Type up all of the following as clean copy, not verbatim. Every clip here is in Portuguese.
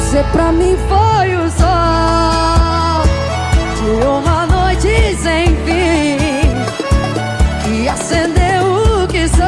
Você pra mim foi o sol de uma noite sem fim, que acendeu o que sou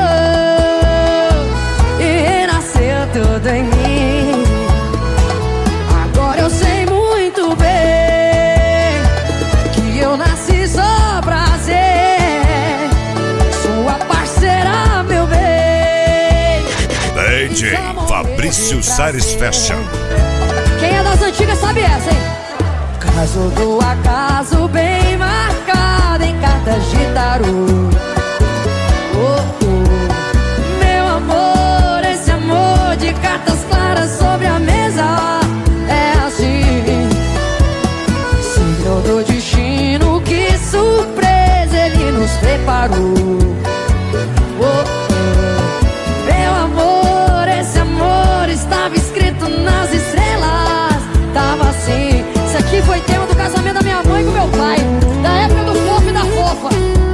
e renasceu tudo em mim. Agora eu sei muito bem que eu nasci só pra ser sua parceira, meu bem. DJ Fabrício Sares Fashion. Quem é das antigas sabe essa, hein? Caso do acaso bem marcado em cartas de tarô. Oh, oh. Meu amor, esse amor de cartas claras sobre a mesa é assim. Signo do destino, que surpresa ele nos preparou. Oh, oh. Meu amor, esse amor estava escrito nas estrelas. Tava assim. Isso aqui foi tema do casamento da minha mãe com meu pai, da época do fofo e da fofa.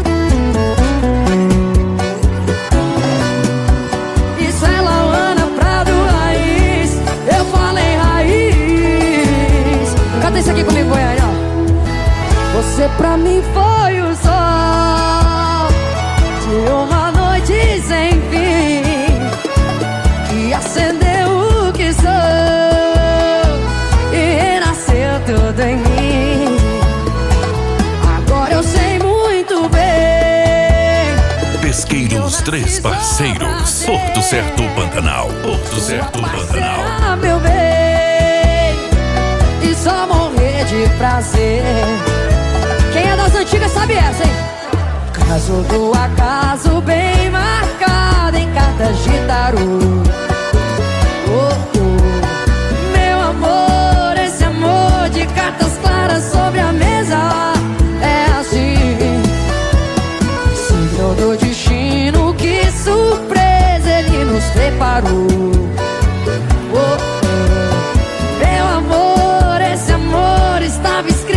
Isso é Lauana Prado Raiz. Eu falei raiz. Canta isso aqui comigo, Goiânia. Você pra mim foi o sol de uma noite sem fim, que acendeu o que sou e renasceu tudo em mim. Agora eu sei muito bem. Pesqueiros Três Parceiros, Porto Certo, Pantanal. Porto Certo, Pantanal. Meu bem, e só morrer de prazer. Quem é das antigas sabe essa, hein? Caso do acaso bem marcado em cartas de tarô. Oh, oh. Meu amor, esse amor de cartas claras sobre a mesa é assim. Signo do destino, que surpresa ele nos preparou. Oh, oh. Meu amor, esse amor estava escrito